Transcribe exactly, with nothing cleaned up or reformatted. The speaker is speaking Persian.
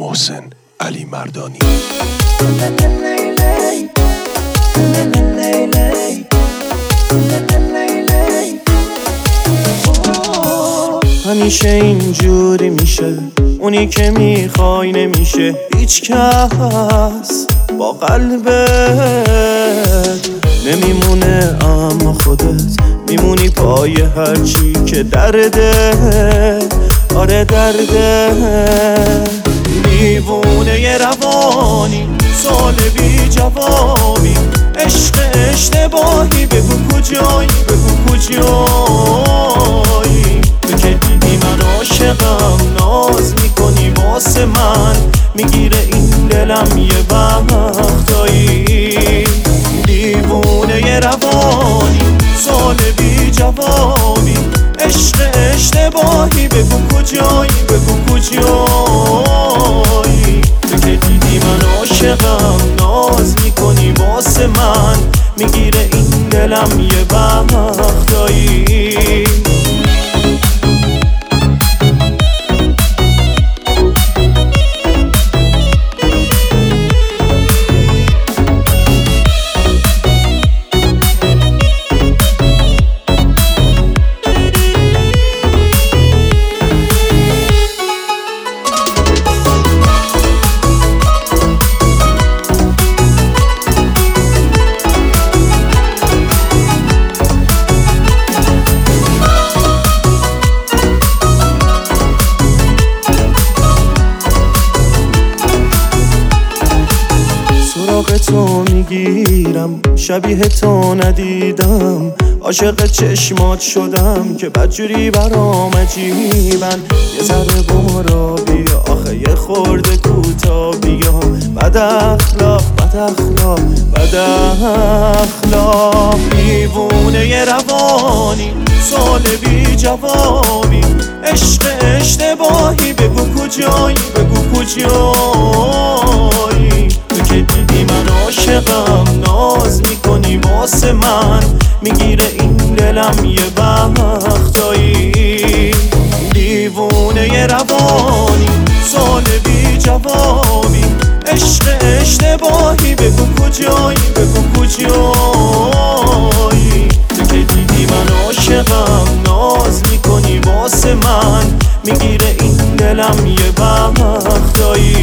محسن علی مردانی. همیشه اینجوری میشه، اونی که میخوای نمیشه هیچ کس با قلبت نمیمونه، اما خودت میمونی پای هرچی که درده. آره درده، دیوونه ی روانی، سال بی جوابی، عشق اشتباهی، بگو کجایی، بگو کجایی. تو که دیدی من عاشقم، ناز میکنی واسه من، میگیره این دلم یه وقتایی. دیوونه ی روانی، سال بی جوابی، عشق اشتباهی، بگو کجایی، بگو کجایی. تو که دیدی من عاشقم، ناز میکنی واسه من، میگیره این دلم یه وقتایی. سراغ تو میگیرم، شبیه تو ندیدم، عاشق چشمات شدم که بدجوری برام عجیبن. یه ذره برو بیا، آخه یه خورده کوتا بیا، بد اخلاق بد اخلاق بد اخلاق. دیوونه ی روانی، سال بی جوابی، عشق اشتباهی، بگو کجایی، بگو کجایی. تو که دیدی من عاشقم، ناز میکنی واسه من، میگیره این دلم یه وقتایی. دیوونه ی روانی، سال بی جوابی، عشق اشتباهی، بگو کجایی، بگو کجایی. تو که دیدی من عاشقم، ناز میکنی واسه من، میگیره این دلم یه وقتایی.